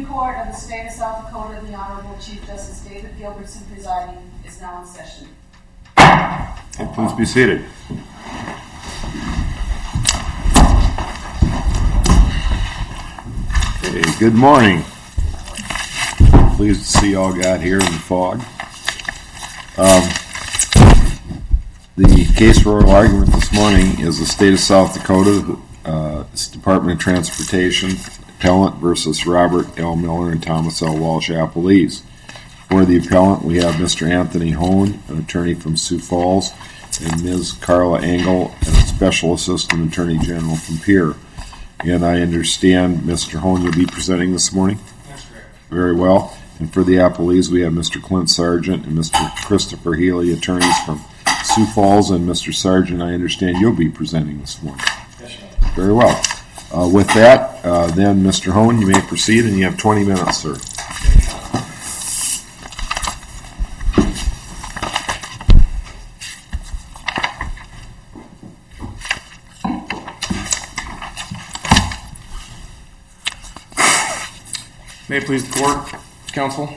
Court of the State of South Dakota and the Honorable Chief Justice David Gilbertson presiding is now in session. Okay, please be seated. Okay, good morning. Pleased to see y'all got here in the fog. The case for oral argument this morning is the State of South Dakota, Department of Transportation, appellant versus Robert L. Miller and Thomas L. Walsh, appellees. For the appellant, we have Mr. Anthony Hone, an attorney from Sioux Falls, and Ms. Carla Engel, a Special Assistant Attorney General from Pierre. And I understand, Mr. Hone, you'll be presenting this morning? That's correct. Very well. And for the appellees, we have Mr. Clint Sargent and Mr. Christopher Healy, attorneys from Sioux Falls. And Mr. Sargent, I understand you'll be presenting this morning. Yes, sir. Very well. With that, then, Mr. Hone, you may proceed, and you have 20 minutes, sir. May it please the court, counsel.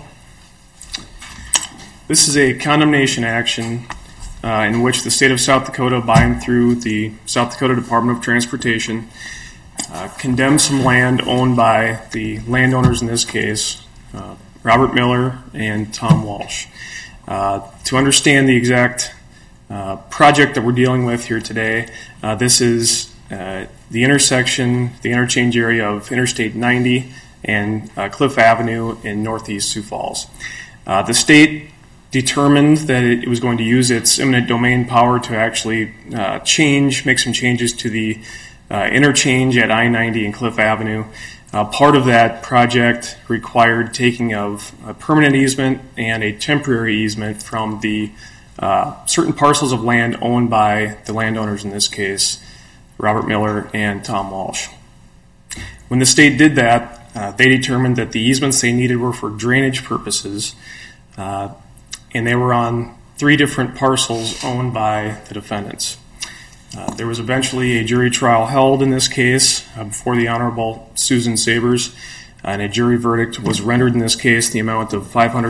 This is a condemnation action in which the state of South Dakota, by and through the South Dakota Department of Transportation, condemned some land owned by the landowners in this case, Robert Miller and Tom Walsh. To understand the exact project that we're dealing with here today, this is the interchange area of Interstate 90 and Cliff Avenue in northeast Sioux Falls. The state determined that it was going to use its eminent domain power to actually make some changes to the interchange at I-90 and Cliff Avenue. Part of that project required taking of a permanent easement and a temporary easement from the certain parcels of land owned by the landowners in this case, Robert Miller and Tom Walsh. When the state did that, they determined that the easements they needed were for drainage purposes, and they were on 3 different parcels owned by the defendants. There was eventually a jury trial held in this case before the Honorable Susan Sabers, and a jury verdict was rendered in this case in the amount of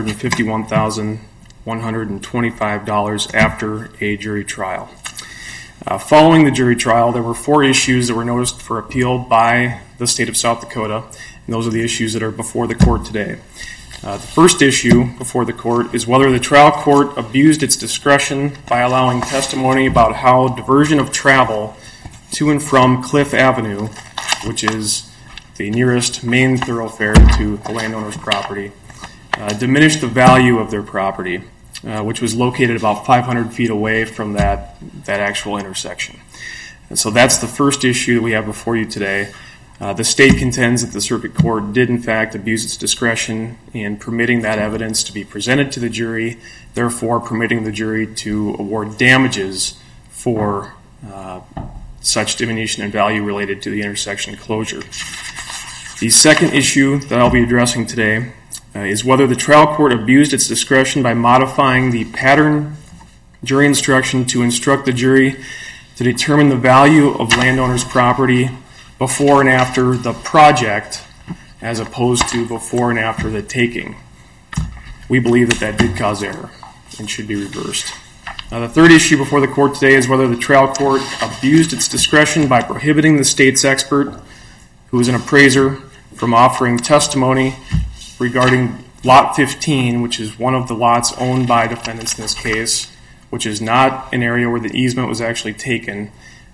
$551,125 after a jury trial. Following the jury trial, there were 4 issues that were noticed for appeal by the state of South Dakota, and those are the issues that are before the court today. The first issue before the court is whether the trial court abused its discretion by allowing testimony about how diversion of travel to and from Cliff Avenue, which is the nearest main thoroughfare to the landowner's property, diminished the value of their property, which was located about 500 feet away from that actual intersection. And so that's the first issue that we have before you today. The state contends that the circuit court did in fact abuse its discretion in permitting that evidence to be presented to the jury, therefore permitting the jury to award damages for such diminution in value related to the intersection closure. The second issue that I'll be addressing today is whether the trial court abused its discretion by modifying the pattern jury instruction to instruct the jury to determine the value of landowner's property before and after the project, as opposed to before and after the taking. We believe that did cause error and should be reversed. The third issue before the court today is whether the trial court abused its discretion by prohibiting the state's expert, who is an appraiser, from offering testimony regarding Lot 15, which is one of the lots owned by defendants in this case, which is not an area where the easement was actually taken,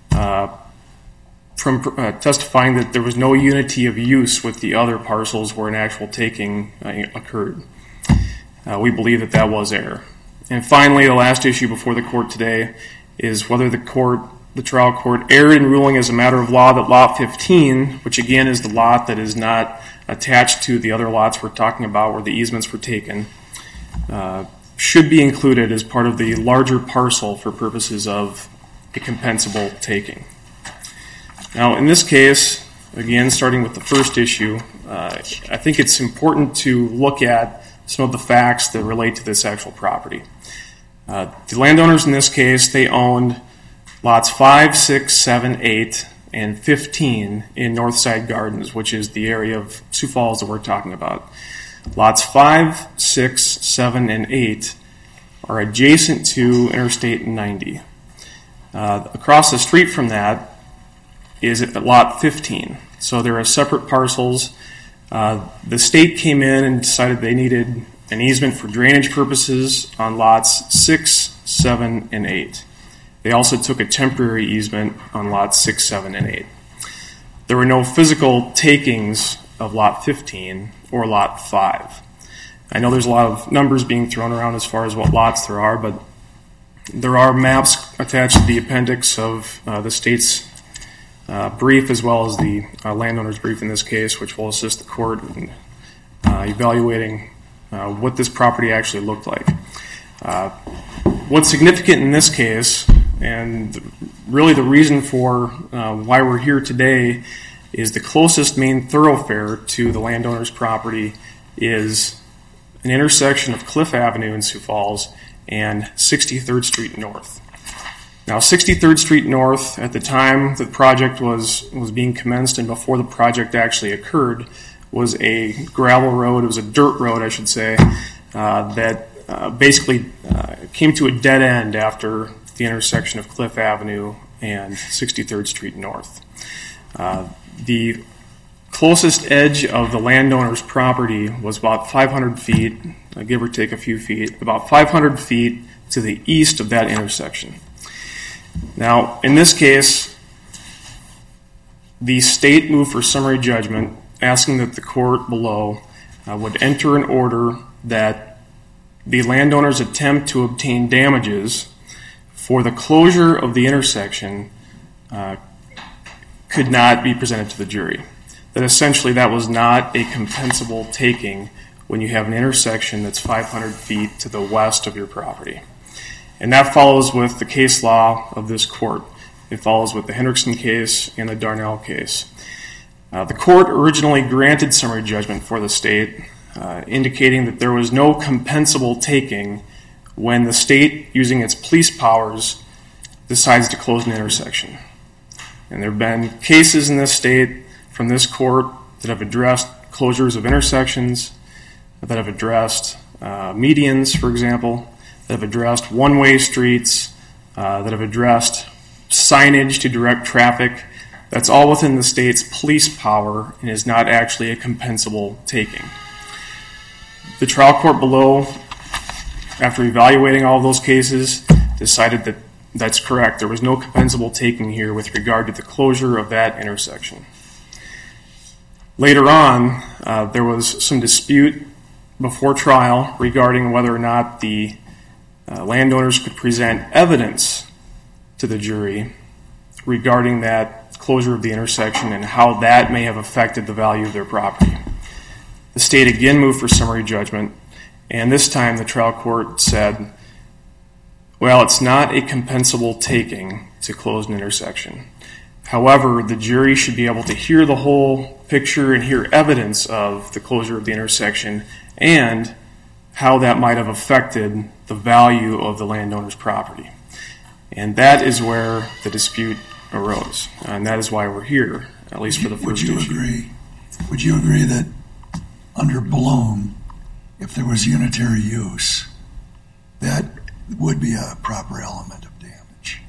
from testifying that there was no unity of use with the other parcels where an actual taking occurred. We believe that was error. And finally, the last issue before the court today is whether the trial court erred in ruling as a matter of law that Lot 15, which again is the lot that is not attached to the other lots we're talking about where the easements were taken, should be included as part of the larger parcel for purposes of a compensable taking. Now, in this case, again, starting with the first issue, I think it's important to look at some of the facts that relate to this actual property. The landowners in this case, they owned lots 5, 6, 7, 8, and 15 in Northside Gardens, which is the area of Sioux Falls that we're talking about. Lots 5, 6, 7, and 8 are adjacent to Interstate 90. Across the street from that is lot 15. So there are separate parcels. The state came in and decided they needed an easement for drainage purposes on lots 6, 7, and 8. They also took a temporary easement on lots 6, 7, and 8. There were no physical takings of lot 15 or lot 5. I know there's a lot of numbers being thrown around as far as what lots there are, but there are maps attached to the appendix of the state's brief, as well as the landowner's brief in this case, which will assist the court in evaluating what this property actually looked like. What's significant in this case, and really the reason for why we're here today, is the closest main thoroughfare to the landowner's property is an intersection of Cliff Avenue in Sioux Falls and 63rd Street North. Now, 63rd Street North, at the time the project was being commenced and before the project actually occurred, was a gravel road. It was a dirt road, I should say, that basically came to a dead end after the intersection of Cliff Avenue and 63rd Street North. The closest edge of the landowner's property was about 500 feet, give or take a few feet, about 500 feet to the east of that intersection. Now, in this case, the state moved for summary judgment, asking that the court below would enter an order that the landowner's attempt to obtain damages for the closure of the intersection could not be presented to the jury. That essentially that was not a compensable taking when you have an intersection that's 500 feet to the west of your property. And that follows with the case law of this court. It follows with the Hendrickson case and the Darnell case. The court originally granted summary judgment for the state, indicating that there was no compensable taking when the state, using its police powers, decides to close an intersection. And there have been cases in this state from this court that have addressed closures of intersections, that have addressed medians, for example, that have addressed one-way streets, that have addressed signage to direct traffic. That's all within the state's police power and is not actually a compensable taking. The trial court below, after evaluating all those cases, decided that that's correct. There was no compensable taking here with regard to the closure of that intersection. Later on, there was some dispute before trial regarding whether or not the landowners could present evidence to the jury regarding that closure of the intersection and how that may have affected the value of their property. The state again moved for summary judgment, and this time the trial court said, well, it's not a compensable taking to close an intersection. However, the jury should be able to hear the whole picture and hear evidence of the closure of the intersection and how that might have affected the value of the landowner's property. And that is where the dispute arose, and that is why we're here, at least for the first issue. Would you agree that under Bloom, if there was unitary use, that would be a proper element of damage?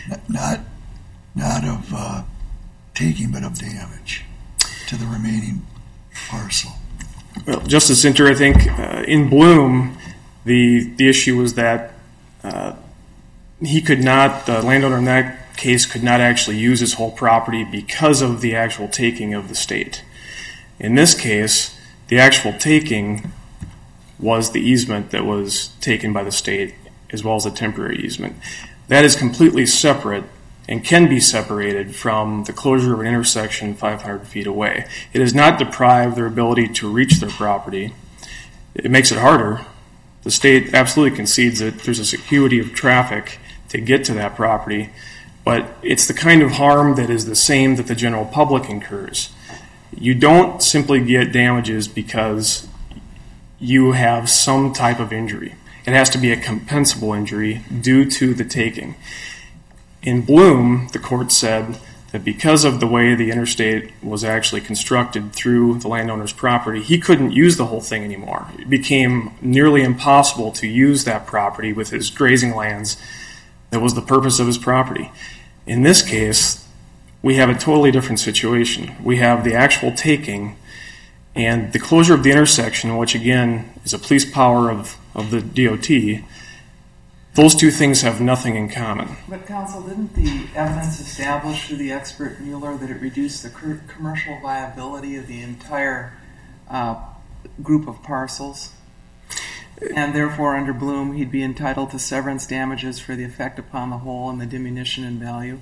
Not of taking, but of damage to the remaining parcel. Well, Justice Inter, I think in Bloom, the issue was that he could not, the landowner in that case could not actually use his whole property because of the actual taking of the state. In this case, the actual taking was the easement that was taken by the state as well as a temporary easement. That is completely separate and can be separated from the closure of an intersection 500 feet away. It does not deprive their ability to reach their property. It makes it harder. The state absolutely concedes that there's a circuity of traffic to get to that property, but it's the kind of harm that is the same that the general public incurs. You don't simply get damages because you have some type of injury. It has to be a compensable injury due to the taking. In Bloom, the court said that because of the way the interstate was actually constructed through the landowner's property, he couldn't use the whole thing anymore. It became nearly impossible to use that property with his grazing lands that was the purpose of his property. In this case, we have a totally different situation. We have the actual taking and the closure of the intersection, which again is a police power of the DOT. Those two things have nothing in common. But counsel, didn't the evidence establish through the expert Mueller that it reduced the commercial viability of the entire group of parcels? And therefore, under Bloom, he'd be entitled to severance damages for the effect upon the whole and the diminution in value?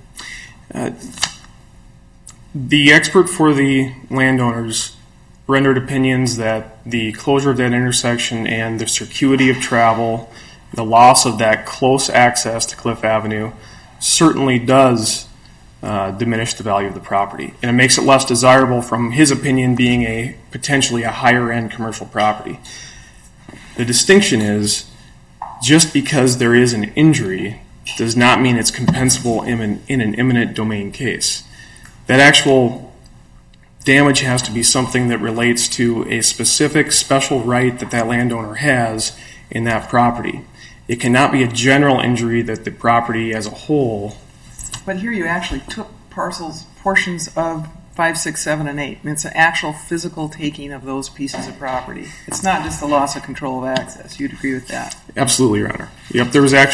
The expert for the landowners rendered opinions that the closure of that intersection and the circuity of travel, the loss of that close access to Cliff Avenue, certainly does diminish the value of the property. And it makes it less desirable, from his opinion, being potentially a higher-end commercial property. The distinction is, just because there is an injury does not mean it's compensable in an eminent domain case. That actual damage has to be something that relates to a specific special right that landowner has in that property. It cannot be a general injury that the property as a whole. But here you actually took portions of 5, 6, 7, and 8. And it's an actual physical taking of those pieces of property. It's not just the loss of control of access. You'd agree with that? Absolutely, Your Honor. Yep, there was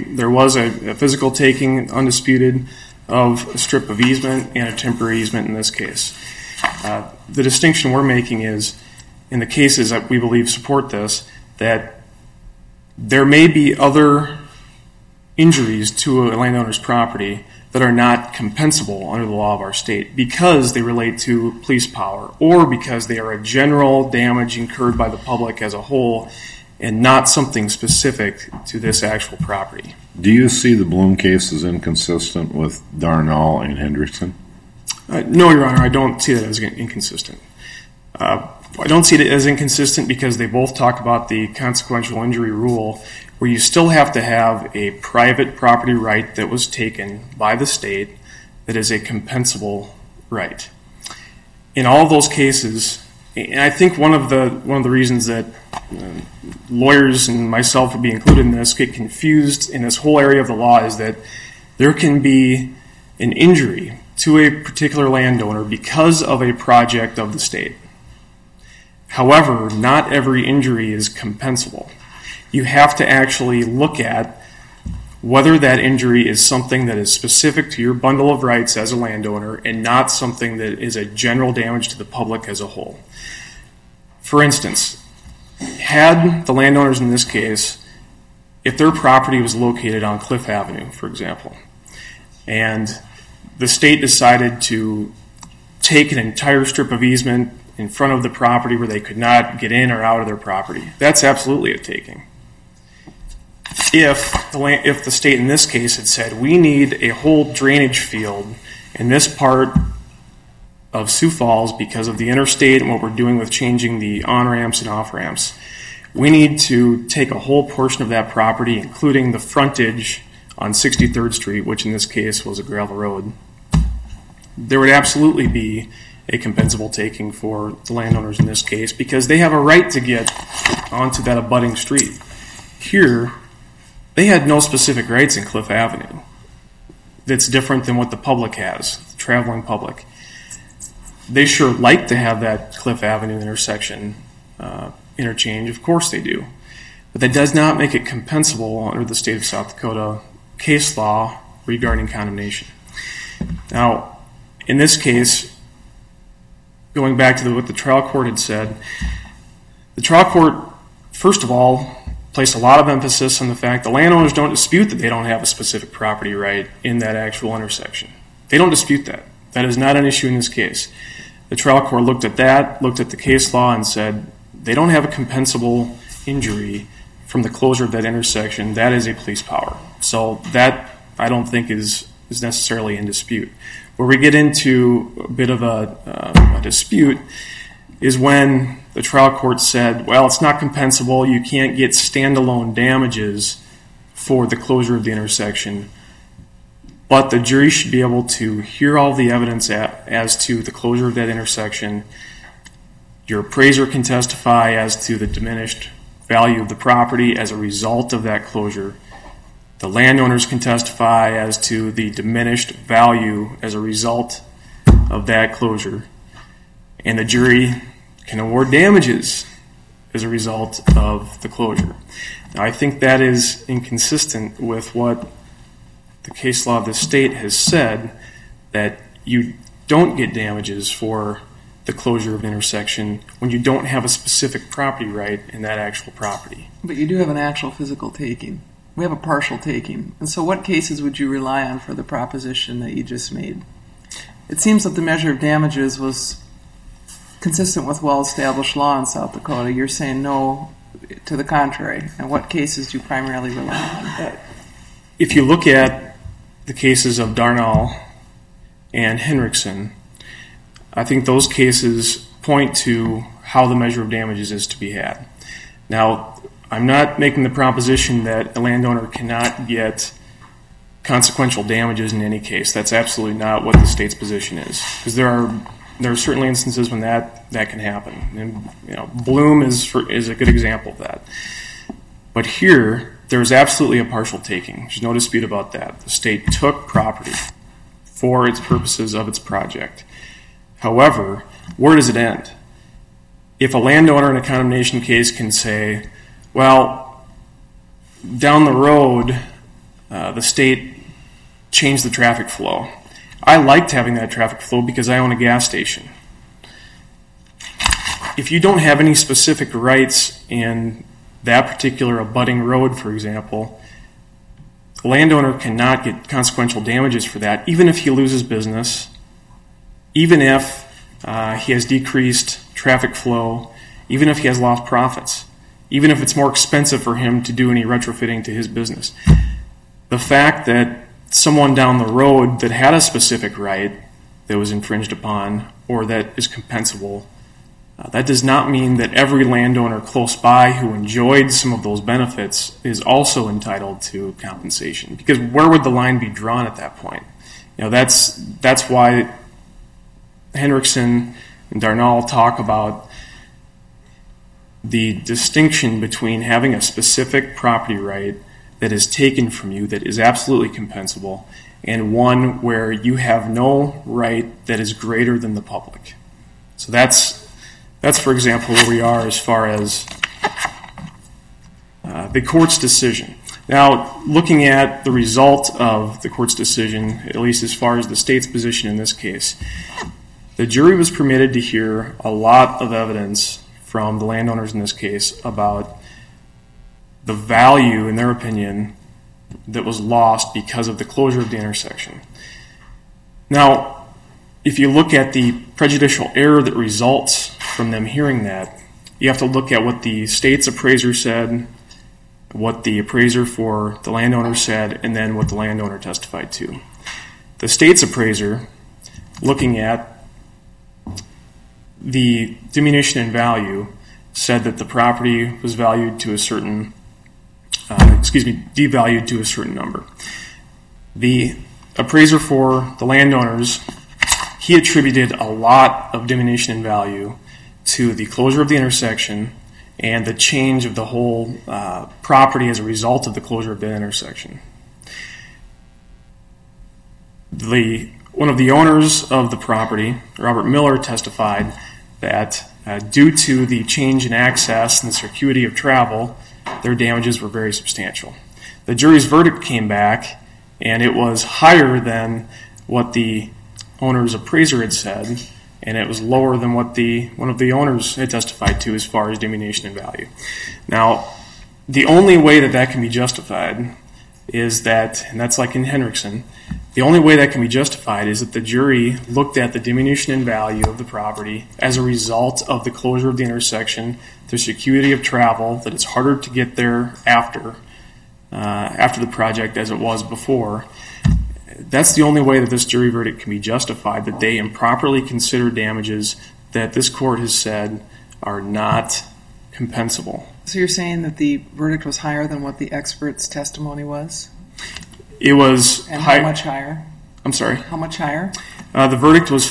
a physical taking, undisputed, of a strip of easement and a temporary easement in this case. The distinction we're making is, in the cases that we believe support this, that there may be other injuries to a landowner's property that are not compensable under the law of our state because they relate to police power or because they are a general damage incurred by the public as a whole and not something specific to this actual property. Do you see the Bloom case as inconsistent with Darnall and Hendrickson? No, Your Honor, I don't see that as inconsistent. I don't see it as inconsistent because they both talk about the consequential injury rule, where you still have to have a private property right that was taken by the state that is a compensable right. In all of those cases, and I think one of the reasons that lawyers and myself would be included in this get confused in this whole area of the law is that there can be an injury to a particular landowner because of a project of the state. However, not every injury is compensable. You have to actually look at whether that injury is something that is specific to your bundle of rights as a landowner and not something that is a general damage to the public as a whole. For instance, had the landowners in this case, if their property was located on Cliff Avenue, for example, and the state decided to take an entire strip of easement in front of the property where they could not get in or out of their property, that's absolutely a taking. If the state in this case had said, we need a whole drainage field in this part of Sioux Falls because of the interstate and what we're doing with changing the on-ramps and off-ramps, we need to take a whole portion of that property, including the frontage on 63rd Street, which in this case was a gravel road, there would absolutely be a compensable taking for the landowners in this case because they have a right to get onto that abutting street. Here, they had no specific rights in Cliff Avenue that's different than what the public has, the traveling public. They sure like to have that Cliff Avenue intersection interchange, of course they do, but that does not make it compensable under the state of South Dakota case law regarding condemnation. Now, in this case, going back to what the trial court had said, the trial court, first of all, placed a lot of emphasis on the fact the landowners don't dispute that they don't have a specific property right in that actual intersection. They don't dispute that. That is not an issue in this case. The trial court looked at that, looked at the case law, and said they don't have a compensable injury from the closure of that intersection. That is a police power. So that, I don't think, is necessarily in dispute. Where we get into a bit of a dispute is when the trial court said, well, it's not compensable, you can't get standalone damages for the closure of the intersection, but the jury should be able to hear all the evidence as to the closure of that intersection. Your appraiser can testify as to the diminished value of the property as a result of that closure. The landowners can testify as to the diminished value as a result of that closure. And the jury can award damages as a result of the closure. Now, I think that is inconsistent with what the case law of the state has said, that you don't get damages for the closure of an intersection when you don't have a specific property right in that actual property. But you do have an actual physical taking. We have a partial taking. And so what cases would you rely on for the proposition that you just made? It seems that the measure of damages was consistent with well-established law in South Dakota. You're saying no to the contrary. And what cases do you primarily rely on? If you look at the cases of Darnall and Henriksen, I think those cases point to how the measure of damages is to be had. Now, I'm not making the proposition that a landowner cannot get consequential damages in any case. That's absolutely not what the state's position is, because there are certainly instances when that can happen. And Bloom is a good example of that. But here, there's absolutely a partial taking. There's no dispute about that. The state took property for its purposes of its project. However, where does it end? If a landowner in a condemnation case can say, well, down the road, the state changed the traffic flow. I liked having that traffic flow because I own a gas station. If you don't have any specific rights in that particular abutting road, for example, the landowner cannot get consequential damages for that, even if he loses business, even if he has decreased traffic flow, even if he has lost profits, even if it's more expensive for him to do any retrofitting to his business. The fact that someone down the road that had a specific right that was infringed upon or that is compensable, that does not mean that every landowner close by who enjoyed some of those benefits is also entitled to compensation. Because where would the line be drawn at that point? That's why Henriksen and Darnall talk about the distinction between having a specific property right that is taken from you that is absolutely compensable and one where you have no right that is greater than the public. So that's for example, where we are as far as the court's decision. Now, looking at the result of the court's decision, at least as far as the state's position in this case, the jury was permitted to hear a lot of evidence from the landowners in this case about the value, in their opinion, that was lost because of the closure of the intersection. Now, if you look at the prejudicial error that results from them hearing that, you have to look at what the state's appraiser said, what the appraiser for the landowner said, and then what the landowner testified to. The state's appraiser, looking at the diminution in value, said that the property was valued to a certain, devalued to a certain number. The appraiser for the landowners, he attributed a lot of diminution in value to the closure of the intersection and the change of the whole property as a result of the closure of the intersection. One of the owners of the property, Robert Miller, testified that due to the change in access and the circuity of travel, their damages were very substantial. The jury's verdict came back, and it was higher than what the owner's appraiser had said, and it was lower than what one of the owners had testified to as far as diminution in value. Now, the only way that can be justified is that, and that's like in Henriksen, the only way that can be justified is that the jury looked at the diminution in value of the property as a result of the closure of the intersection, the circuity of travel, that it's harder to get there after the project as it was before. That's the only way that this jury verdict can be justified, that they improperly consider damages that this court has said are not compensable. So you're saying that the verdict was higher than what the expert's testimony was? It was And how much higher? I'm sorry. How much higher? The verdict was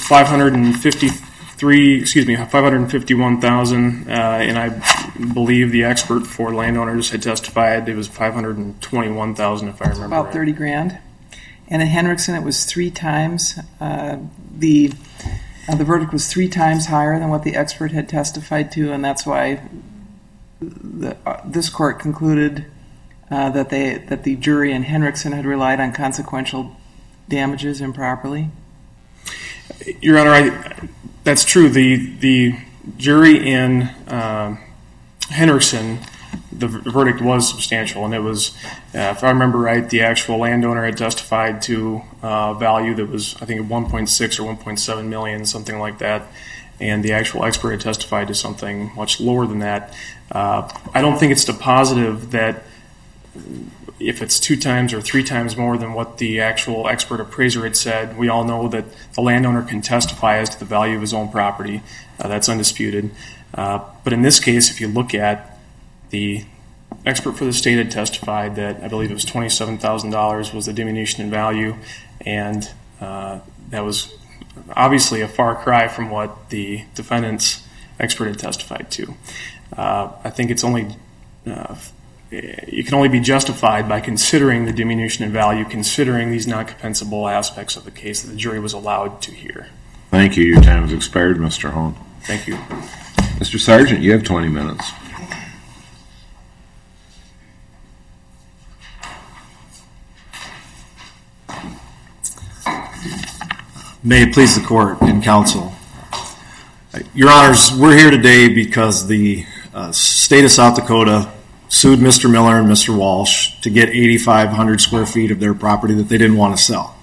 $551,000, and I believe the expert for landowners had testified it was $521,000, if I remember About right. 30 grand. And in Henriksen, it was 3 times. The verdict was 3 times higher than what the expert had testified to, and that's why this court concluded that the jury in Henriksen had relied on consequential damages improperly. Your Honor, that's true. The jury in Henriksen, the verdict was substantial, and it was, if I remember right, the actual landowner had testified to a value that was, I think, 1.6 or 1.7 million, something like that, and the actual expert had testified to something much lower than that. I don't think it's positive that if it's 2 times or 3 times more than what the actual expert appraiser had said. We all know that the landowner can testify as to the value of his own property. That's undisputed. But in this case, if you look at the expert for the state had testified that I believe it was $27,000 was the diminution in value, and that was obviously a far cry from what the defendant's expert had testified to. I think it's only it can only be justified by considering the diminution in value, considering these non-compensable aspects of the case that the jury was allowed to hear. Thank you. Your time has expired, Mr. Hone. Thank you. Mr. Sargent, you have 20 minutes. May it please the court and counsel. Your Honors, we're here today because the state of South Dakota sued Mr. Miller and Mr. Walsh to get 8,500 square feet of their property that they didn't want to sell.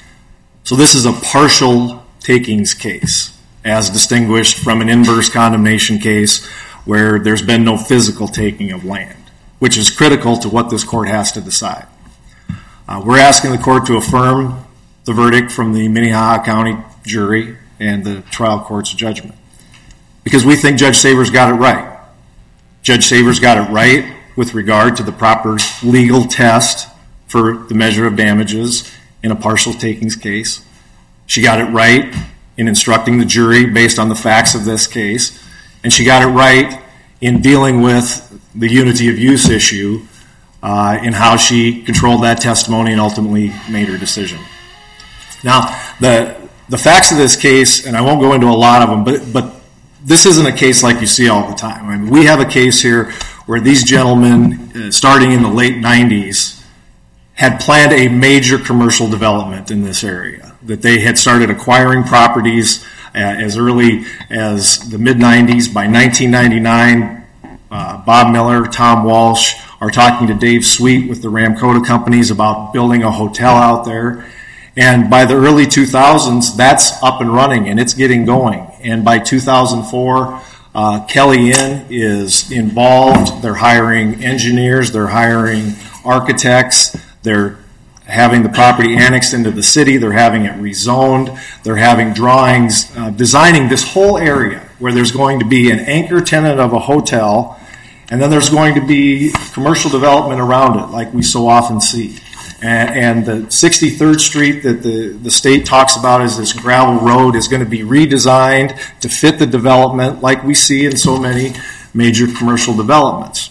So this is a partial takings case, as distinguished from an inverse condemnation case where there's been no physical taking of land, which is critical to what this court has to decide. We're asking the court to affirm the verdict from the Minnehaha County jury and the trial court's judgment, because we think Judge Savers got it right. Judge Savers got it right with regard to the proper legal test for the measure of damages in a partial takings case. She got it right in instructing the jury based on the facts of this case, and she got it right in dealing with the unity of use issue in how she controlled that testimony and ultimately made her decision. Now, the facts of this case, and I won't go into a lot of them, but this isn't a case like you see all the time. I mean, we have a case here where these gentlemen, starting in the late 90s, had planned a major commercial development in this area, that they had started acquiring properties as early as the mid-90s. By 1999, Bob Miller, Tom Walsh are talking to Dave Sweet with the Ramkota companies about building a hotel out there. And by the early 2000s, that's up and running, and it's getting going. And by 2004, Kelly Inn is involved. They're hiring engineers. They're hiring architects. They're having the property annexed into the city. They're having it rezoned. They're having drawings, designing this whole area where there's going to be an anchor tenant of a hotel, and then there's going to be commercial development around it, like we so often see. And the 63rd Street that the state talks about as this gravel road is going to be redesigned to fit the development like we see in so many major commercial developments.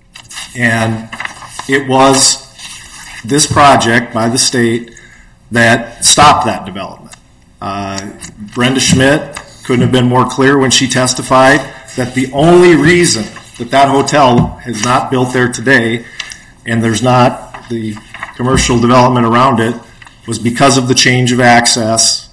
And it was this project by the state that stopped that development. Brenda Schmidt couldn't have been more clear when she testified that the only reason that hotel is not built there today, and there's not the commercial development around it, was because of the change of access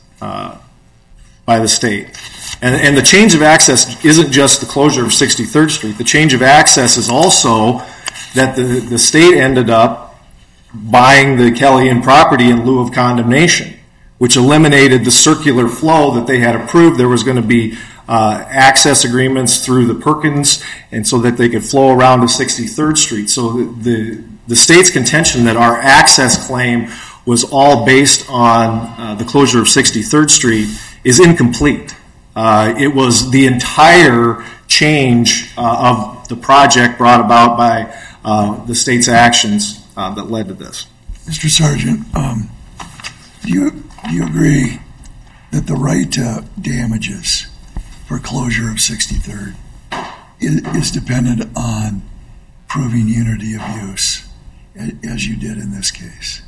by the state. And the change of access isn't just the closure of 63rd Street. The change of access is also that the state ended up buying the Kelly Inn property in lieu of condemnation, which eliminated the circular flow that they had approved. There was going to be access agreements through the Perkins, and so that they could flow around to 63rd Street. So the state's contention that our access claim was all based on the closure of 63rd Street is incomplete. It was the entire change of the project brought about by the state's actions that led to this. Mr. Sargent, do you agree that the right to damages for closure of 63rd is dependent on proving unity of use, as you did in this case?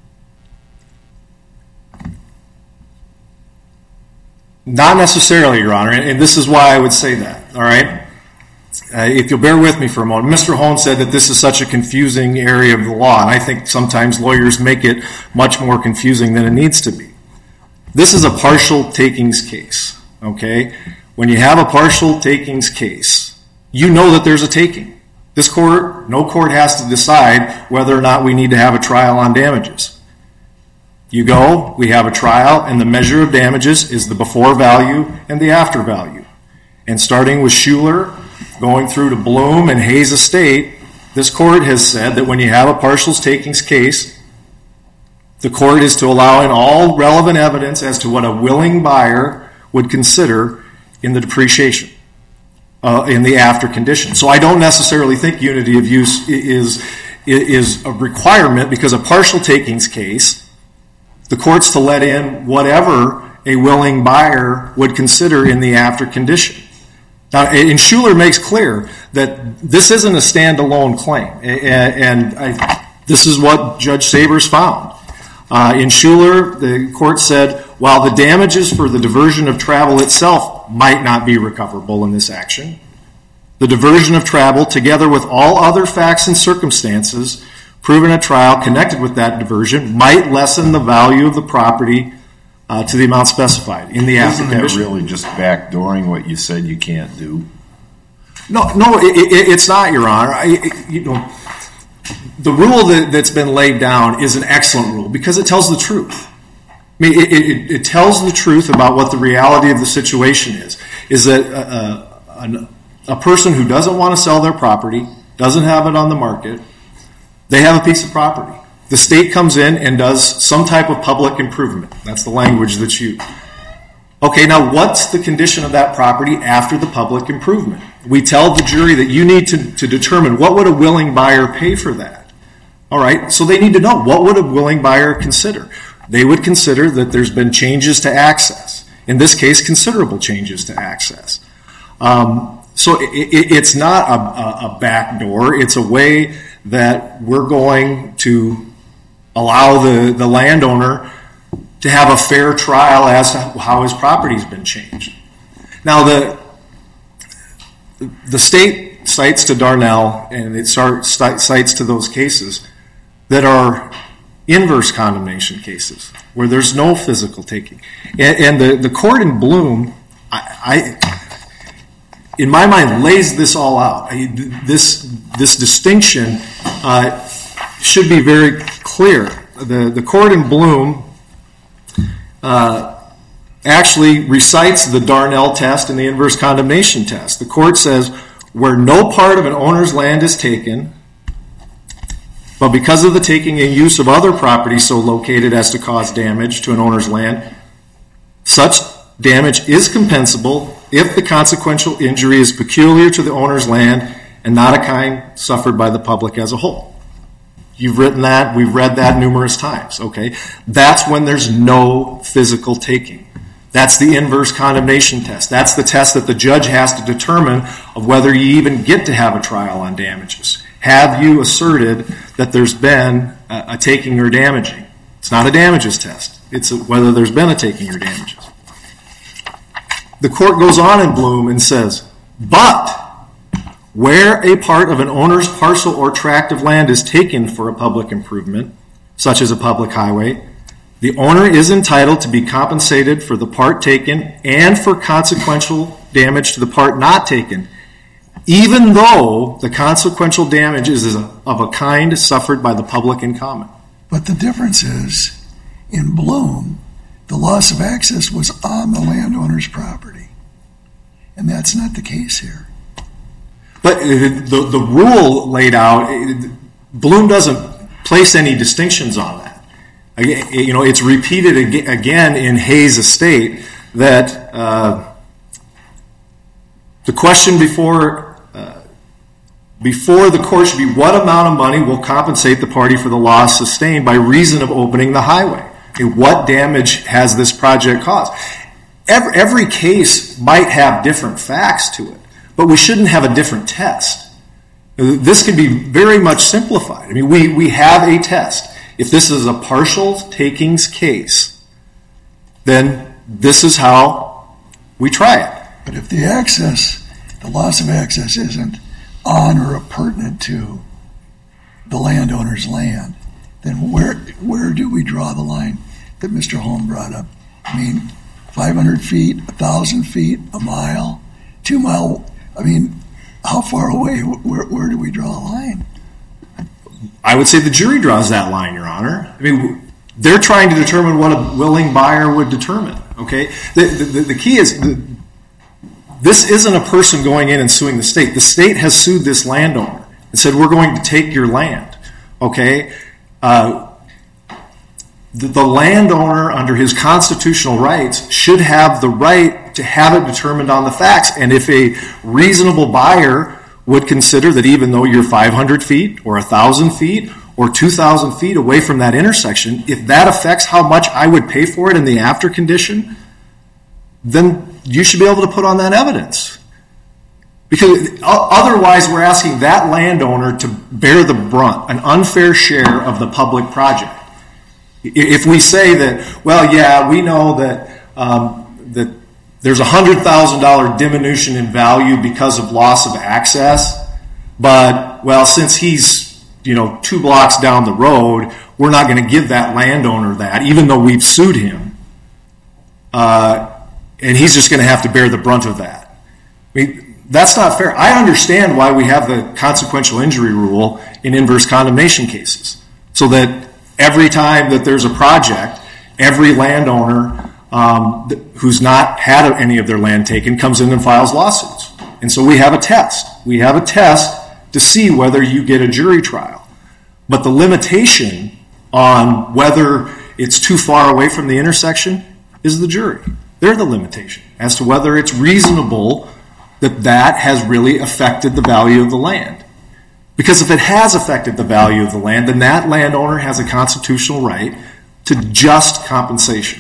Not necessarily, Your Honor, and this is why I would say that, all right? If you'll bear with me for a moment, Mr. Holmes said that this is such a confusing area of the law, and I think sometimes lawyers make it much more confusing than it needs to be. This is a partial takings case, okay? When you have a partial takings case, you know that there's a taking. No court has to decide whether or not we need to have a trial on damages. You go, we have a trial, and the measure of damages is the before value and the after value. And starting with Schuler, going through to Bloom and Hayes Estate, this court has said that when you have a partial takings case, the court is to allow in all relevant evidence as to what a willing buyer would consider in the depreciation, in the after condition. So I don't necessarily think unity of use is a requirement, because a partial takings case, the court's to let in whatever a willing buyer would consider in the after condition. Now, and Schuler makes clear that this isn't a standalone claim, and this is what Judge Sabers found. In Schuler, the court said, while the damages for the diversion of travel itself might not be recoverable in this action, the diversion of travel, together with all other facts and circumstances proven at trial connected with that diversion, might lessen the value of the property to the amount specified in the after condition. Isn't that really just backdooring what you said you can't do? No, it's not, Your Honor. The rule that's been laid down is an excellent rule because it tells the truth. I mean, it tells the truth about what the reality of the situation is. Is that a person who doesn't want to sell their property, doesn't have it on the market, they have a piece of property. The state comes in and does some type of public improvement. That's the language that's used. Okay, now what's the condition of that property after the public improvement? We tell the jury that you need to determine what would a willing buyer pay for that. All right, so they need to know, what would a willing buyer consider? They would consider that there's been changes to access. In this case, considerable changes to access. So it's not a backdoor. It's a way that we're going to allow the landowner to have a fair trial as to how his property's been changed. Now, the state cites to Darnell, and it cites to those cases that are inverse condemnation cases, where there's no physical taking. And the court in Bloom, in my mind, lays this all out. This distinction should be very clear. The court in Bloom actually recites the Darnell test and the inverse condemnation test. The court says, where no part of an owner's land is taken, but because of the taking and use of other property so located as to cause damage to an owner's land, such damage is compensable if the consequential injury is peculiar to the owner's land and not a kind suffered by the public as a whole. You've written that, we've read that numerous times, okay? That's when there's no physical taking. That's the inverse condemnation test. That's the test that the judge has to determine of whether you even get to have a trial on damages. Have you asserted that there's been a taking or damaging? It's not a damages test. It's whether there's been a taking or damages. The court goes on in Bloom and says, but where a part of an owner's parcel or tract of land is taken for a public improvement, such as a public highway, the owner is entitled to be compensated for the part taken and for consequential damage to the part not taken, even though the consequential damage is of a kind suffered by the public in common. But the difference is, in Bloom, the loss of access was on the landowner's property. And that's not the case here. But the rule laid out, Bloom doesn't place any distinctions on that. You know, it's repeated again in Hayes Estate that the question before before the court should be what amount of money will compensate the party for the loss sustained by reason of opening the highway. Okay, what damage has this project caused? Every case might have different facts to it, but we shouldn't have a different test. This could be very much simplified. I mean, we have a test. If this is a partial takings case, then this is how we try it. But if the loss of access isn't on or pertinent to the landowner's land, then where do we draw the line that Mr. Holm brought up? I mean, 500 feet, 1,000 feet, a mile, 2 mile. I mean, how far away? Where do we draw a line? I would say the jury draws that line, Your Honor. I mean, they're trying to determine what a willing buyer would determine. Okay, the key is this isn't a person going in and suing the state. The state has sued this landowner and said, we're going to take your land. Okay, the landowner, under his constitutional rights, should have the right to have it determined on the facts. And if a reasonable buyer would consider that even though you're 500 feet or 1,000 feet or 2,000 feet away from that intersection, if that affects how much I would pay for it in the after condition, then you should be able to put on that evidence. Because otherwise we're asking that landowner to bear the brunt, an unfair share of the public project. If we say that, well, yeah, we know that that there's a $100,000 diminution in value because of loss of access, but, well, since he's 2 blocks down the road, we're not going to give that landowner that, even though we've sued him, and he's just going to have to bear the brunt of that. I mean, that's not fair. I understand why we have the consequential injury rule in inverse condemnation cases, so that every time that there's a project, every landowner who's not had any of their land taken comes in and files lawsuits. And so we have a test. We have a test to see whether you get a jury trial. But the limitation on whether it's too far away from the intersection is the jury. They're the limitation as to whether it's reasonable that has really affected the value of the land. Because if it has affected the value of the land, then that landowner has a constitutional right to just compensation.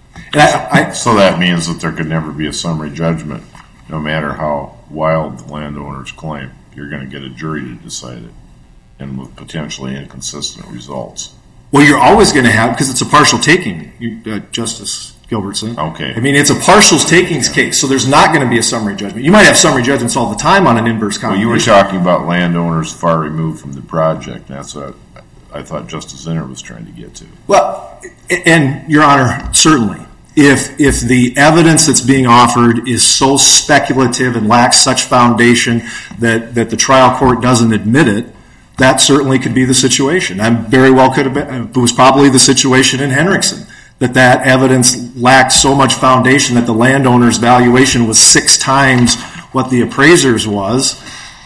And so that means that there could never be a summary judgment, no matter how wild the landowner's claim. You're going to get a jury to decide it, and with potentially inconsistent results. Well, you're always going to have, because it's a partial taking, Justice Gilbertson. Okay. I mean, it's a partial takings case, so there's not going to be a summary judgment. You might have summary judgments all the time on an inverse condemnation. Well, you were talking about landowners far removed from the project. That's what I thought Justice Zinner was trying to get to. Well, and Your Honor, certainly. If the evidence that's being offered is so speculative and lacks such foundation that the trial court doesn't admit it, that certainly could be the situation. And very well could have been. It was probably the situation in Henriksen, that evidence lacked so much foundation that the landowner's valuation was 6 times what the appraiser's was,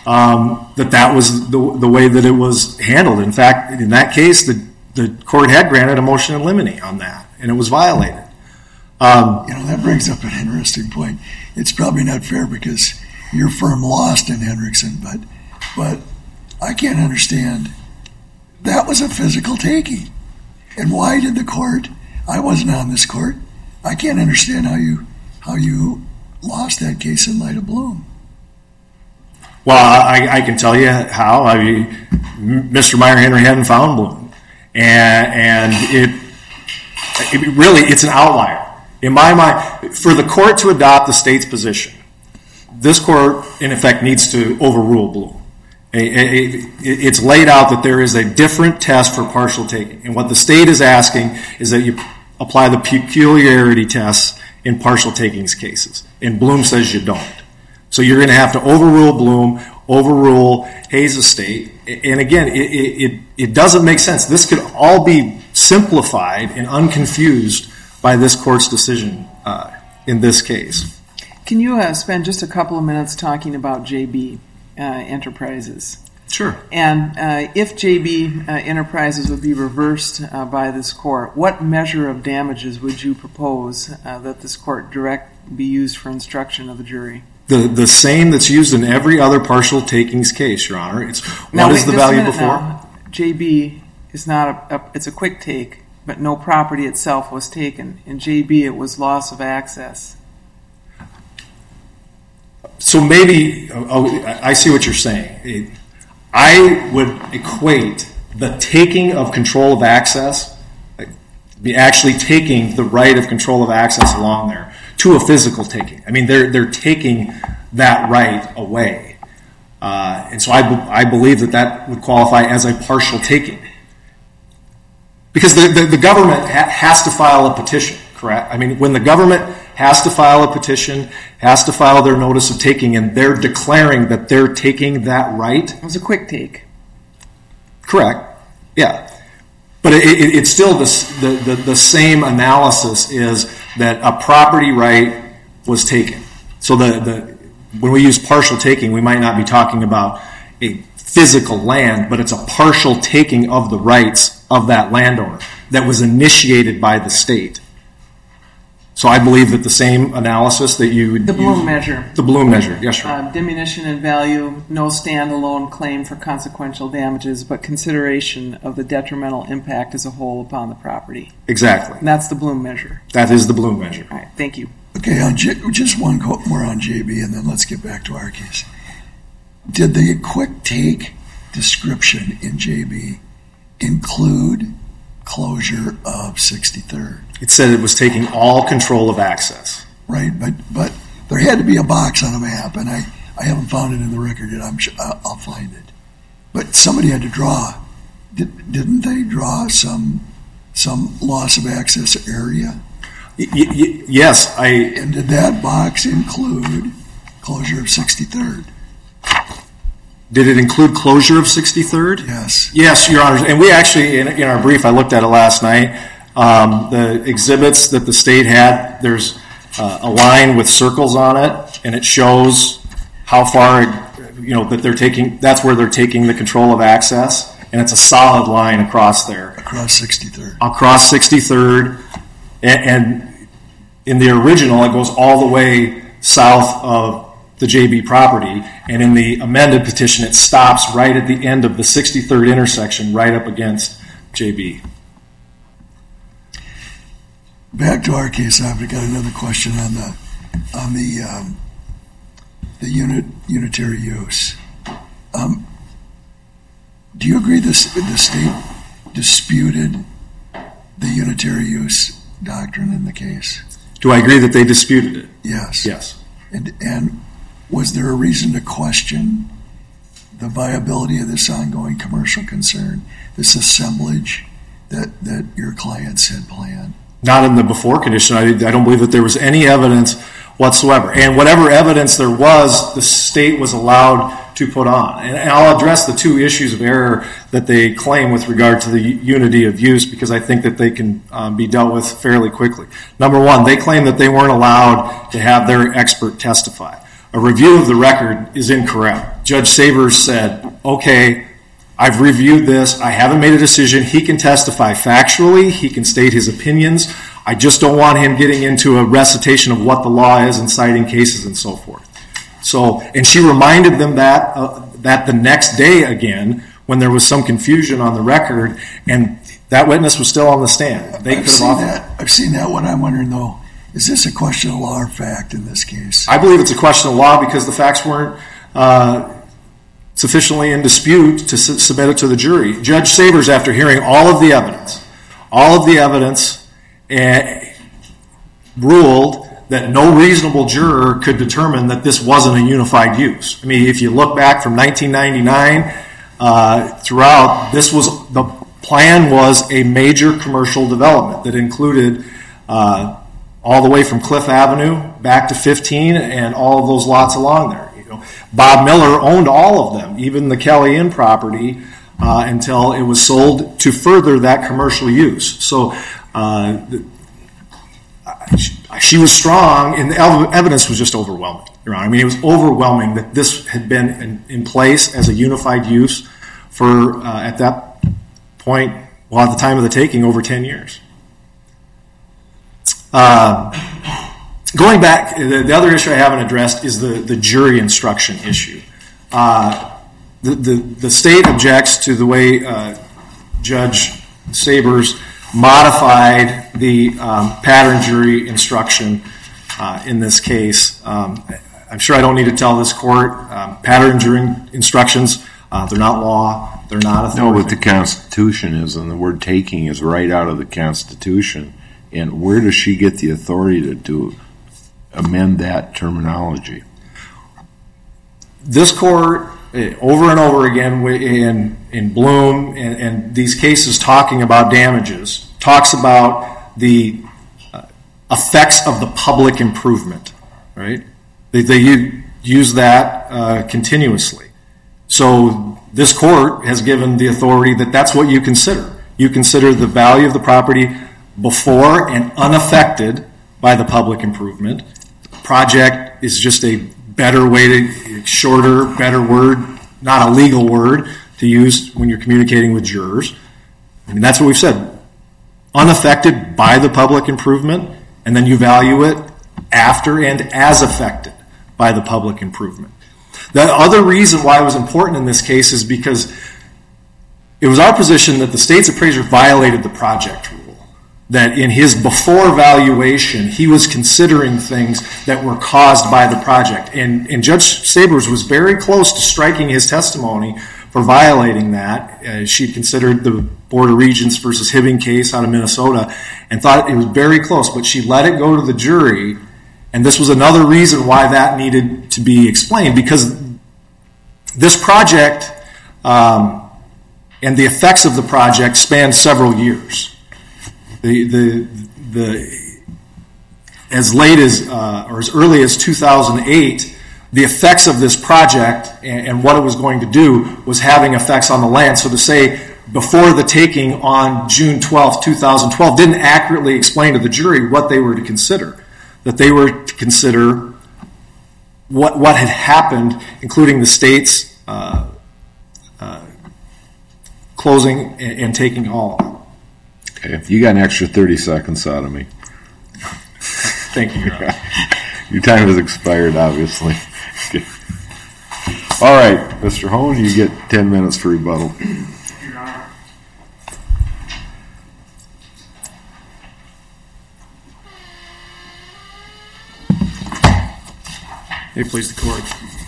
that was the way that it was handled. In fact, in that case, the court had granted a motion in limine on that, and it was violated. That brings up an interesting point. It's probably not fair because your firm lost in Henriksen, but I can't understand. That was a physical taking. And why did the court, I wasn't on this court, I can't understand how you lost that case in light of Bloom. Well, I can tell you how. I mean, Mr. Meyer Henry hadn't found Bloom. And it really, it's an outlier. In my mind, for the court to adopt the state's position, this court, in effect, needs to overrule Bloom. It's laid out that there is a different test for partial taking. And what the state is asking is that you apply the peculiarity tests in partial takings cases. And Bloom says you don't. So you're going to have to overrule Bloom, overrule Hayes Estate. And again, it doesn't make sense. This could all be simplified and unconfused by this court's decision in this case. Can you spend just a couple of minutes talking about JB Enterprises? Sure. And if JB Enterprises would be reversed by this court, what measure of damages would you propose that this court be used for instruction of the jury? The same that's used in every other partial takings case, Your Honor. It's Now, what wait is the just a value minute before? now. JB is not it's a quick take, but no property itself was taken. In JB, it was loss of access. So maybe, I see what you're saying. I would equate the taking of control of access, be actually taking the right of control of access along there, to a physical taking. I mean, they're taking that right away. And so I believe that would qualify as a partial taking. Because the government has to file a petition, correct? I mean, when the government has to file a petition, has to file their notice of taking, and they're declaring that they're taking that right. It was a quick take. Correct. Yeah. But it's still the same analysis is that a property right was taken. So when we use partial taking, we might not be talking about a physical land, but it's a partial taking of the rights of that landowner that was initiated by the state. So I believe that the same analysis that you would The Bloom use, measure. The Bloom measure, yes, sir. Diminution in value, no standalone claim for consequential damages, but consideration of the detrimental impact as a whole upon the property. Exactly. And that's the Bloom measure. That is the Bloom measure. All right, thank you. Okay, just one quote more on JB, and then let's get back to our case. Did the quick take description in JB include closure of 63rd? It said it was taking all control of access. Right, but there had to be a box on a map, and I haven't found it in the record yet. I'm sure I'll find it. But somebody had to draw. Didn't they draw some loss of access area? Yes, And did that box include closure of 63rd? Did it include closure of 63rd? Yes. Yes, Your Honors. And we actually, in our brief, I looked at it last night. The exhibits that the state had, there's a line with circles on it, and it shows how far, that they're taking, that's where they're taking the control of access, and it's a solid line across there. Across 63rd. Across 63rd, and in the original, it goes all the way south of the JB property, and in the amended petition, it stops right at the end of the 63rd intersection, right up against JB. Back to our case, I've got another question on the unitary use. Do you agree the state disputed the unitary use doctrine in the case? Do I agree that they disputed it? Yes. Yes. And was there a reason to question the viability of this ongoing commercial concern, this assemblage that your clients had planned? Not in the before condition. I don't believe that there was any evidence whatsoever. And whatever evidence there was, the state was allowed to put on. And I'll address the two issues of error that they claim with regard to the unity of use, because I think that they can be dealt with fairly quickly. Number one, they claim that they weren't allowed to have their expert testify. A review of the record is incorrect. Judge Savers said, okay, I've reviewed this. I haven't made a decision. He can testify factually. He can state his opinions. I just don't want him getting into a recitation of what the law is and citing cases and so forth. So, and she reminded them that the next day again, when there was some confusion on the record, and that witness was still on the stand. I've seen that. What I'm wondering, though, is this a question of law or fact in this case? I believe it's a question of law because the facts weren't sufficiently in dispute to submit it to the jury. Judge Savers, after hearing all of the evidence, ruled that no reasonable juror could determine that this wasn't a unified use. I mean, if you look back from 1999 throughout, the plan was a major commercial development that included all the way from Cliff Avenue back to 15 and all of those lots along there. Bob Miller owned all of them, even the Kelly Inn property, until it was sold to further that commercial use. So she was strong, and the evidence was just overwhelming, Your Honor. I mean, it was overwhelming that this had been in place as a unified use for, at that point, well, at the time of the taking, over 10 years. Going back, the other issue I haven't addressed is the jury instruction issue. The state objects to the way Judge Sabers modified the pattern jury instruction in this case. I'm sure I don't need to tell this court pattern jury instructions, they're not law, they're not authority. No, what the Constitution is, and the word taking is right out of the Constitution. And where does she get the authority to amend that terminology? This court, over and over again in Bloom and these cases talking about damages, talks about the effects of the public improvement, right? They use that continuously. So this court has given the authority that that's what you consider. You consider the value of the property before and unaffected by the public improvement. The project is just a better way to, shorter, better word, not a legal word to use when you're communicating with jurors. I mean, that's what we've said. Unaffected by the public improvement, and then you value it after and as affected by the public improvement. The other reason why it was important in this case is because it was our position that the state's appraiser violated the project rule. That in his before valuation, he was considering things that were caused by the project. And Judge Sabers was very close to striking his testimony for violating that. She considered the Board of Regents versus Hibbing case out of Minnesota and thought it was very close, but she let it go to the jury. And this was another reason why that needed to be explained, because this project and the effects of the project spanned several years. As late as or as early as 2008, the effects of this project and what it was going to do was having effects on the land. So to say before the taking on June 12, 2012 didn't accurately explain to the jury what they were to consider. That they were to consider what had happened, including the state's closing and taking all. Okay, you got an extra 30 seconds out of me. Thank you. Your time has expired, obviously. All right, Mr. Hone, you get 10 minutes for rebuttal. Your Honor. May it please the court.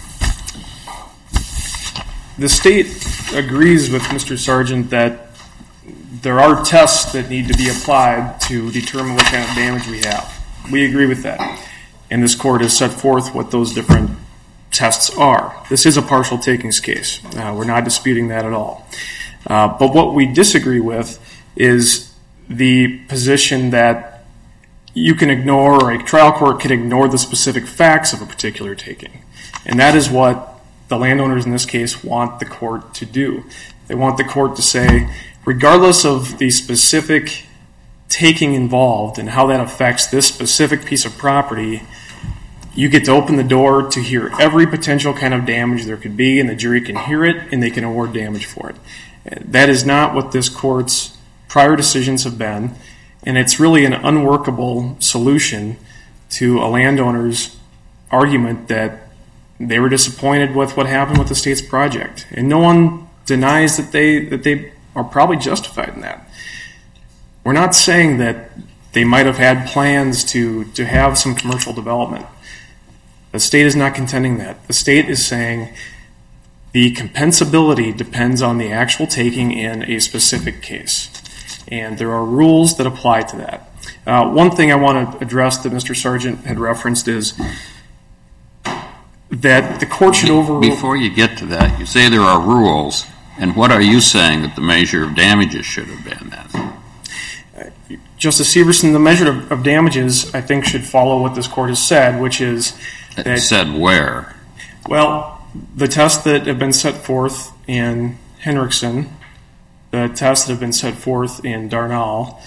The state agrees with Mr. Sargent that there are tests that need to be applied to determine what kind of damage we have. We agree with that. And this court has set forth what those different tests are. This is a partial takings case. We're not disputing that at all. But what we disagree with is the position that you can ignore, or a trial court can ignore the specific facts of a particular taking. And that is what the landowners in this case want the court to do. They want the court to say, regardless of the specific taking involved and how that affects this specific piece of property, you get to open the door to hear every potential kind of damage there could be, and the jury can hear it and they can award damage for it. That is not what this court's prior decisions have been, and it's really an unworkable solution to a landowner's argument that they were disappointed with what happened with the state's project. And no one denies that they are probably justified in that. We're not saying that they might have had plans to have some commercial development. The state is not contending that. The state is saying the compensability depends on the actual taking in a specific case. And there are rules that apply to that. One thing I want to address that Mr. Sargent had referenced is that the court should overrule... Before you get to that, you say there are rules, and what are you saying that the measure of damages should have been then? Justice Severson, the measure of damages, I think, should follow what this court has said, which is that... It said where? Well, the tests that have been set forth in Henriksen, the tests that have been set forth in Darnall,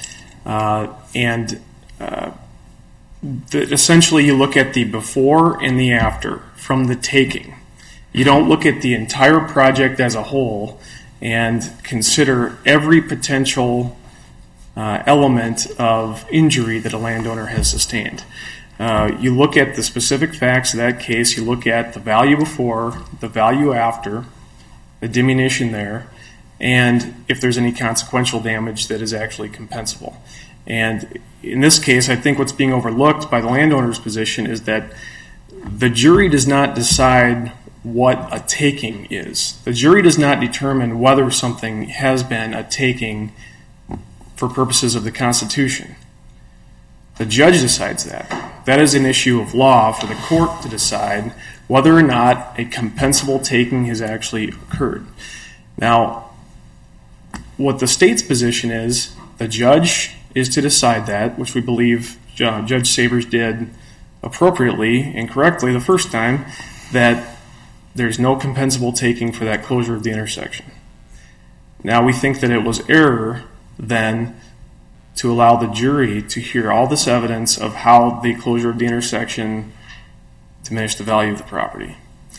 essentially you look at the before and the after from the taking. You don't look at the entire project as a whole and consider every potential element of injury that a landowner has sustained. You look at the specific facts of that case, you look at the value before, the value after, the diminution there, and if there's any consequential damage that is actually compensable. And in this case, I think what's being overlooked by the landowner's position is that the jury does not decide what a taking is. The jury does not determine whether something has been a taking for purposes of the Constitution. The judge decides that. That is an issue of law for the court to decide whether or not a compensable taking has actually occurred. Now, what the state's position is, the judge is to decide that, which we believe Judge Sabers did appropriately and correctly the first time, that there's no compensable taking for that closure of the intersection. Now we think that it was error then to allow the jury to hear all this evidence of how the closure of the intersection diminished the value of the property.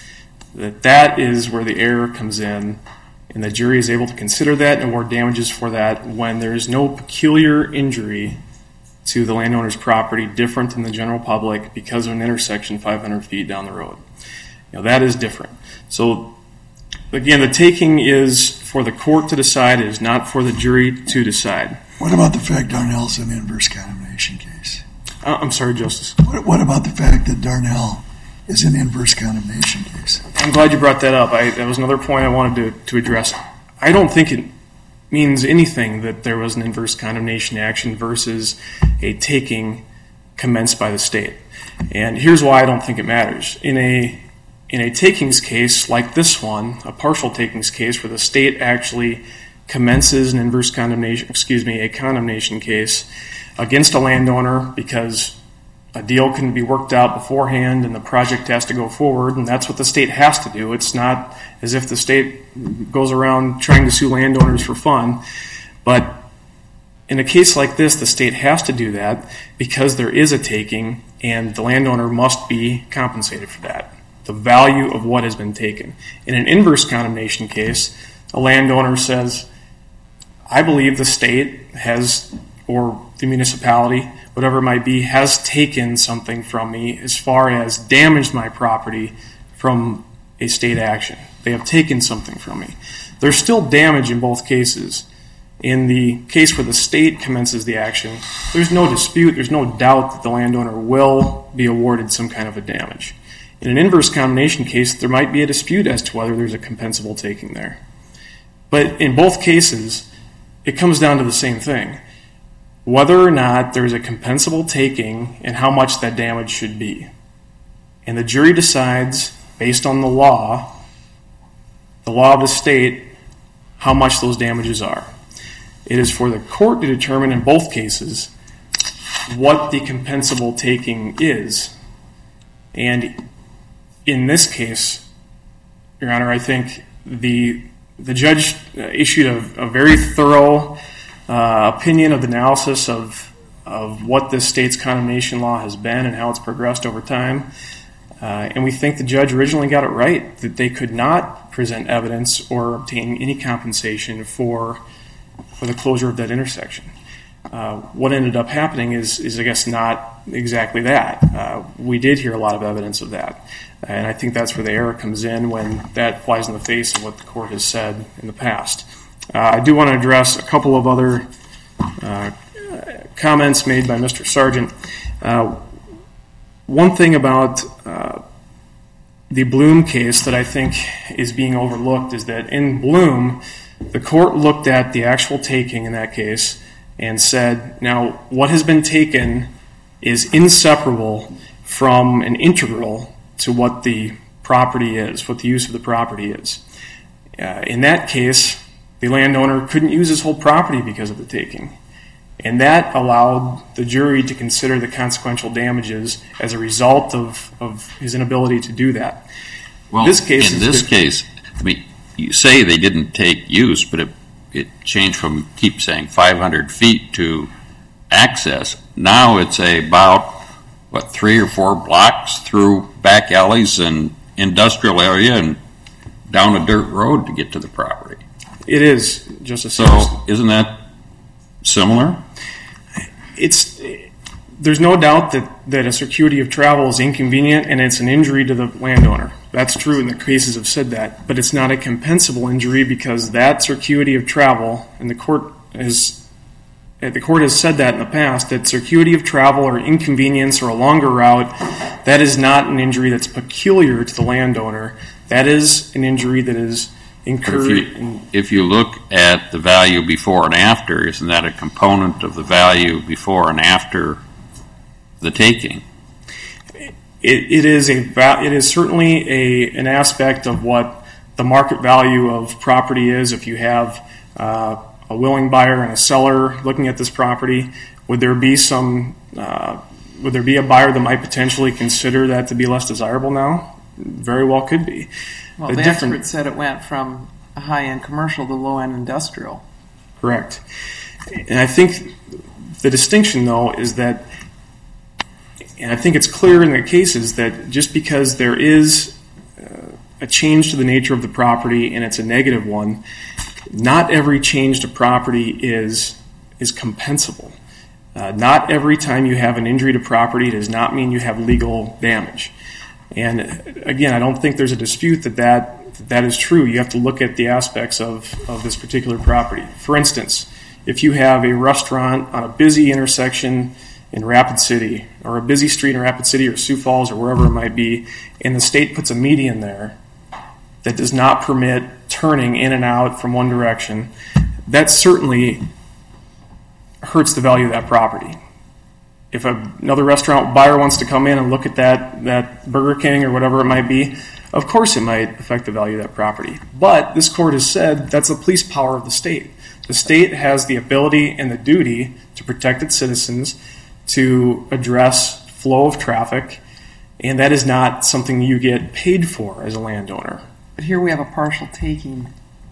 That is where the error comes in, and the jury is able to consider that and award damages for that when there is no peculiar injury to the landowner's property different than the general public because of an intersection 500 feet down the road. That is different. So, again, the taking is for the court to decide. It is not for the jury to decide. What about the fact Darnell's an inverse condemnation case? I'm sorry, Justice. What about the fact that Darnell is an inverse condemnation case? I'm glad you brought that up. That was another point I wanted to address. I don't think it means anything that there was an inverse condemnation action versus a taking commenced by the state. And here's why I don't think it matters. In a takings case like this one, a partial takings case where the state actually commences an a condemnation case against a landowner because a deal can be worked out beforehand and the project has to go forward, and that's what the state has to do. It's not as if the state goes around trying to sue landowners for fun. But in a case like this, the state has to do that because there is a taking and the landowner must be compensated for that, the value of what has been taken. In an inverse condemnation case, a landowner says, I believe the state has, or the municipality, whatever it might be, has taken something from me as far as damaged my property from a state action. They have taken something from me. There's still damage in both cases. In the case where the state commences the action, there's no dispute, there's no doubt that the landowner will be awarded some kind of a damage. In an inverse condemnation case, there might be a dispute as to whether there's a compensable taking there. But in both cases, it comes down to the same thing. Whether or not there's a compensable taking and how much that damage should be. And the jury decides, based on the law of the state, how much those damages are. It is for the court to determine in both cases what the compensable taking is. And in this case, Your Honor, I think the judge issued a very thorough opinion of the analysis of what this state's condemnation law has been and how it's progressed over time. And we think the judge originally got it right, that they could not present evidence or obtain any compensation for the closure of that intersection. What ended up happening is I guess, not exactly that. We did hear a lot of evidence of that. And I think that's where the error comes in when that flies in the face of what the court has said in the past. I do want to address a couple of other comments made by Mr. Sargent. One thing about the Bloom case that I think is being overlooked is that in Bloom, the court looked at the actual taking in that case and said, now, what has been taken is inseparable from and integral to what the property is, what the use of the property is. In that case, the landowner couldn't use his whole property because of the taking. And that allowed the jury to consider the consequential damages as a result of his inability to do that. Well, in this case, I mean, you say they didn't take use, but it changed from, keep saying, 500 feet to access. Now it's about, 3 or 4 blocks through back alleys and industrial area and down a dirt road to get to the property. It is, Justice. So isn't that similar? There's no doubt that a circuity of travel is inconvenient and it's an injury to the landowner. That's true, and the cases have said that. But it's not a compensable injury because that circuity of travel, and the court has said that in the past, that circuity of travel or inconvenience or a longer route, that is not an injury that's peculiar to the landowner. That is an injury that is incurred. If you look at the value before and after, isn't that a component of the value before and after the taking? It is certainly an aspect of what the market value of property is. If you have a willing buyer and a seller looking at this property, would there be a buyer that might potentially consider that to be less desirable now? Very well could be. Well, the expert said it went from a high-end commercial to low-end industrial. Correct. And I think the distinction, though, is that, and I think it's clear in the cases that just because there is a change to the nature of the property and it's a negative one, not every change to property is compensable. Not every time you have an injury to property does not mean you have legal damage. And again, I don't think there's a dispute that is true. You have to look at the aspects of this particular property. For instance, if you have a restaurant on a busy intersection in Rapid City, or a busy street in Rapid City or Sioux Falls or wherever it might be, and the state puts a median there that does not permit turning in and out from one direction, that certainly hurts the value of that property. If another restaurant buyer wants to come in and look at that Burger King or whatever it might be, of course it might affect the value of that property. But this court has said that's the police power of the state. The state has the ability and the duty to protect its citizens, to address flow of traffic, and that is not something you get paid for as a landowner. But here we have a partial taking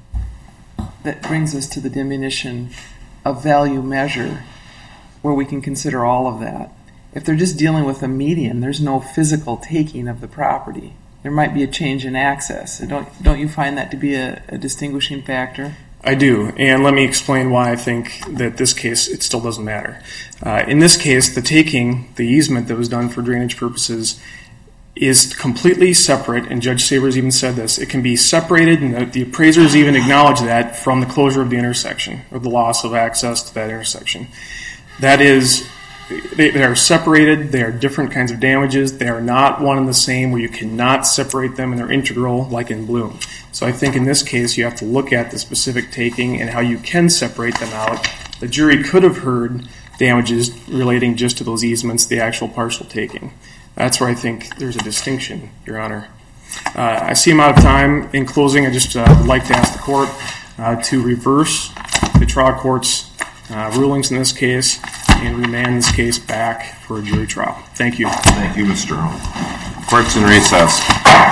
that brings us to the diminution of value measure, where we can consider all of that. If they're just dealing with a median, there's no physical taking of the property. There might be a change in access. Don't you find that to be a distinguishing factor? I do, and let me explain why I think that this case, it still doesn't matter. In this case, the taking, the easement that was done for drainage purposes, is completely separate, and Judge Sabers even said this. It can be separated, and the appraisers even acknowledge that, from the closure of the intersection, or the loss of access to that intersection. That is, they are separated, they are different kinds of damages, they are not one and the same where you cannot separate them and they're integral like in Bloom. So I think in this case you have to look at the specific taking and how you can separate them out. The jury could have heard damages relating just to those easements, the actual partial taking. That's where I think there's a distinction, Your Honor. I see I'm out of time. In closing, I just would like to ask the court to reverse the trial court's rulings in this case and remand this case back for a jury trial. Thank you. Thank you, Mr. Earl. Court's in recess.